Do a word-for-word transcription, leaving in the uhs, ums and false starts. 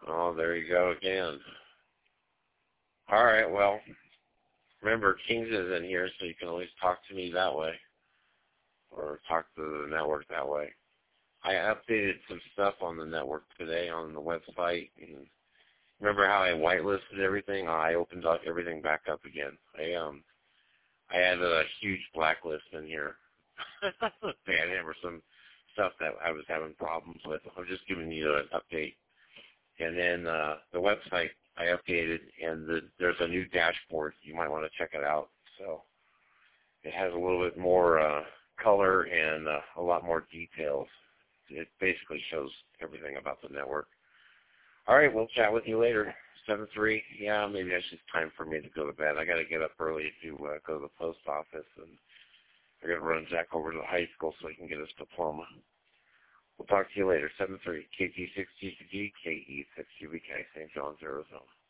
Oh, there you go again. All right, well, remember, Kings is in here, so you can always talk to me that way, or talk to the network that way. I updated some stuff on the network today on the website. And remember how I whitelisted everything? I opened up everything back up again. I um, I added a huge blacklist in here. Bad or some stuff that I was having problems with. I'm just giving you an update. And then uh, the website I updated, and the, there's a new dashboard. You might want to check it out. So it has a little bit more uh, color and uh, a lot more details. It basically shows everything about the network. All right, we'll chat with you later. seven three, yeah, maybe it's just time for me to go to bed. I got to get up early to uh, go to the post office, and I got to run Jack over to the high school so he can get his diploma. We'll talk to you later. seven three, K T six G G, K E six U B K, Saint John's, Arizona.